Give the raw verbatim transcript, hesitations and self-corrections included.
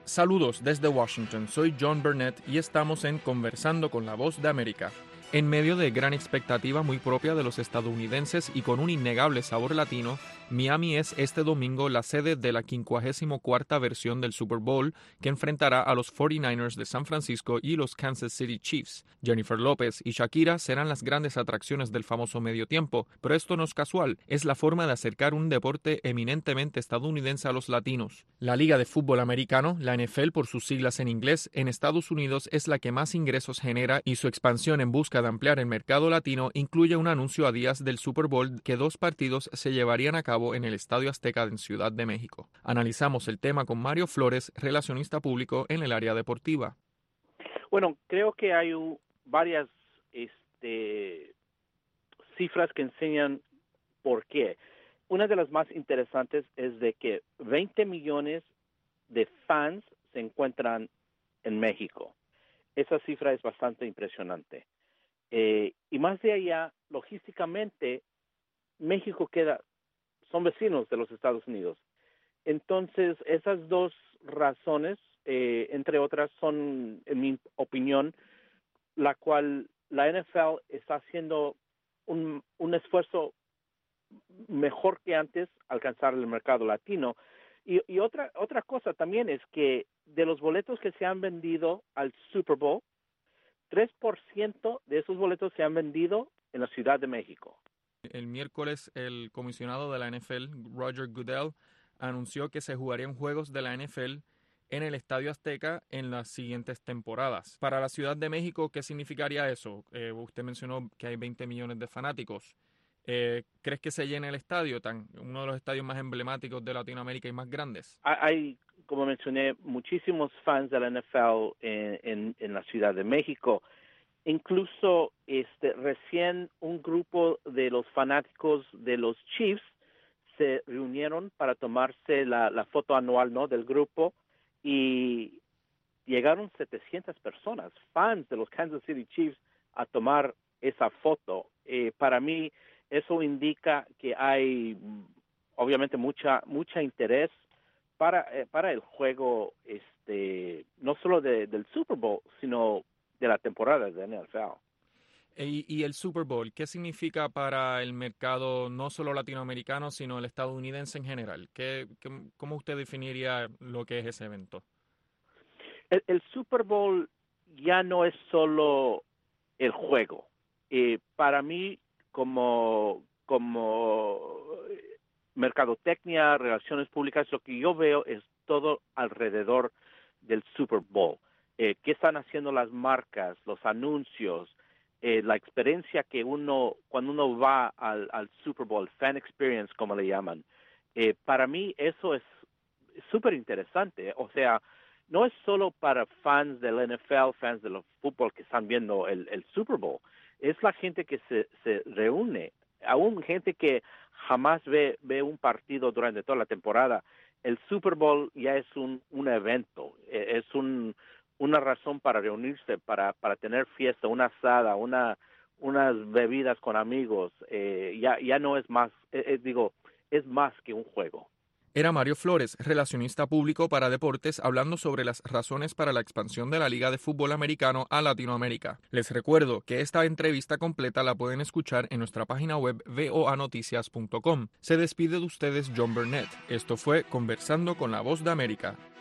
Saludos desde Washington, soy John Burnett y estamos en Conversando con la Voz de América. En medio de gran expectativa muy propia de los estadounidenses y con un innegable sabor latino, Miami es este domingo la sede de la quincuagésima cuarta versión del Super Bowl, que enfrentará a los cuarenta y nueve ers de San Francisco y los Kansas City Chiefs. Jennifer López y Shakira serán las grandes atracciones del famoso medio tiempo, pero esto no es casual, es la forma de acercar un deporte eminentemente estadounidense a los latinos. La Liga de Fútbol Americano, la N F L por sus siglas en inglés, en Estados Unidos es la que más ingresos genera y su expansión en busca de ampliar el mercado latino incluye un anuncio a días del Super Bowl que dos partidos se llevarían a cabo en el Estadio Azteca en Ciudad de México. Analizamos el tema con Mario Flores, relacionista público en el área deportiva. Bueno, creo que hay uh, varias este, cifras que enseñan por qué. Una de las más interesantes es de que veinte millones de fans se encuentran en México. Esa cifra es bastante impresionante. Eh, y más de allá, logísticamente, México queda, son vecinos de los Estados Unidos. Entonces, esas dos razones, eh, entre otras, son, en mi opinión, la cual la N F L está haciendo un, un esfuerzo mejor que antes alcanzar el mercado latino. Y, y otra, otra cosa también es que de los boletos que se han vendido al Super Bowl, tres por ciento de esos boletos se han vendido en la Ciudad de México. El miércoles, el comisionado de la N F L, Roger Goodell, anunció que se jugarían juegos de la N F L en el Estadio Azteca en las siguientes temporadas. Para la Ciudad de México, ¿qué significaría eso? Eh, usted mencionó que hay veinte millones de fanáticos. Eh, ¿Crees que se llene el estadio, tan uno de los estadios más emblemáticos de Latinoamérica y más grandes? Hay, como mencioné, muchísimos fans de la N F L en, en, en la Ciudad de México. Incluso este, recién un grupo de los fanáticos de los Chiefs se reunieron para tomarse la, la foto anual, ¿no?, del grupo, y llegaron setecientas personas, fans de los Kansas City Chiefs, a tomar esa foto. Eh, para mí, eso indica que hay, obviamente, mucha mucha interés para eh, para el juego, este, no solo de, del Super Bowl, sino de la temporada de N F L. Y, y el Super Bowl, ¿qué significa para el mercado no solo latinoamericano, sino el estadounidense en general? ¿Qué, qué, ¿Cómo usted definiría lo que es ese evento? El, el Super Bowl ya no es solo el juego. Eh, para mí, como, como mercadotecnia, relaciones públicas, lo que yo veo es todo alrededor del Super Bowl. Eh, ¿Qué están haciendo las marcas, los anuncios, eh, la experiencia que uno, cuando uno va al, al Super Bowl, fan experience, como le llaman? Eh, para mí eso es súper interesante. O sea, no es solo para fans del N F L, fans del fútbol que están viendo el, el Super Bowl. Es la gente que se, se reúne, aún gente que jamás ve, ve un partido durante toda la temporada. El Super Bowl ya es un, un evento, es un, una razón para reunirse, para, para tener fiesta, una asada, una, unas bebidas con amigos. Eh, ya, ya no es más, eh, digo, es más que un juego. Era Mario Flores, relacionista público para deportes, hablando sobre las razones para la expansión de la Liga de Fútbol Americano a Latinoamérica. Les recuerdo que esta entrevista completa la pueden escuchar en nuestra página web v o a noticias punto com. Se despide de ustedes John Burnett. Esto fue Conversando con la Voz de América.